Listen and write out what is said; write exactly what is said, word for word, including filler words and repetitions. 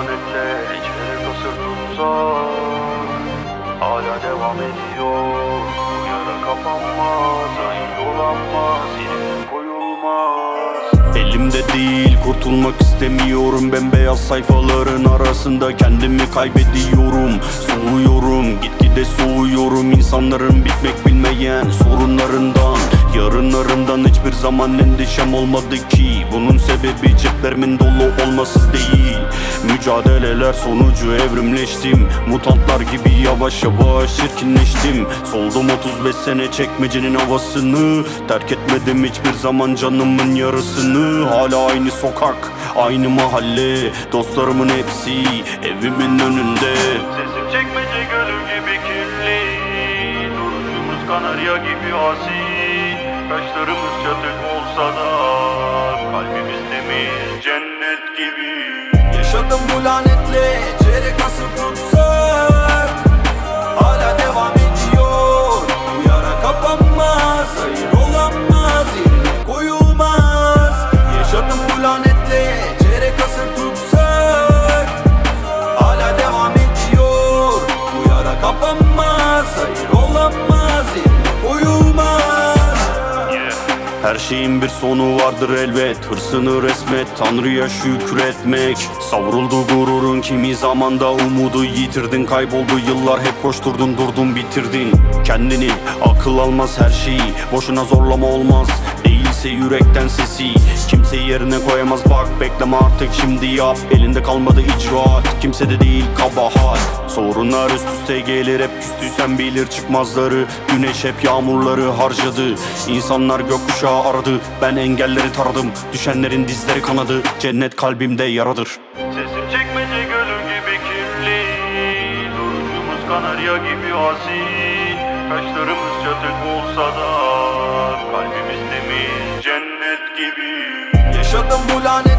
lanetle içeri kasır tutsak hala devam ediyor. Bu yara kapanmaz, hayır olamaz, yine koyulmaz. Elimde değil, kurtulmak istemiyorum. Bembeyaz sayfaların arasında kendimi kaybediyorum. Soğuyorum, gitgide soğuyorum insanların bitmek bilmeyen sorunlarından. Yarınlarımdan hiçbir zaman endişem olmadı ki. Bunun sebebi ceplerimin dolu olması değil. Mücadeleler sonucu evrimleştim. Mutantlar gibi yavaş yavaş çirkinleştim. Soldum otuz beş sene çekmecenin havasını. Terk etmedim hiçbir zaman canımın yarısını. Hala aynı sokak, aynı mahalle, dostlarımın hepsi evimin önünde. Sesim çekmece gölü gibi kirli, duruşumuz kanarya gibi asi. Kaşlarımız çatık olsa da kalbimiz temiz cennet gibi. Yaşadım bu lanetle çeyrek asır tutsak hala devam ediyor. Bu yara kapanmaz, hayır olamaz, yerine koyulmaz. Yaşadım bu lanetle çeyrek asır tutsak hala devam ediyor. Bu yara kapanmaz, hayır olamaz, yerine koyulmaz. Her şeyin bir sonu vardır elbet. Hırsını resmet, Tanrı'ya şükretmek. Savruldu gururun kimi zamanda, umudu yitirdin. Kayboldu yıllar, hep koşturdun durdun bitirdin. Kendini akıl almaz her şeyi, boşuna zorlama olmaz. Değilse yürekten sesi kimse yerine koyamaz. Bak bekleme artık, şimdi yap. Elinde kalmadı icraat, kimsede değil kabahat. Sorunlar üst üste gelir, hep küstüysen bilir çıkmazları. Güneş hep yağmurları harcadı, İnsanlar gökkuşağı aradı. Ben engelleri taradım, düşenlerin dizleri kanadı. Cennet kalbimde yaradır. Sesim çekmece gölü gibi kirli, duruşumuz kanarya gibi asi. Kaşlarımız çatık olsa da kalbimiz temiz cennet gibi. Yaşadım bu lanet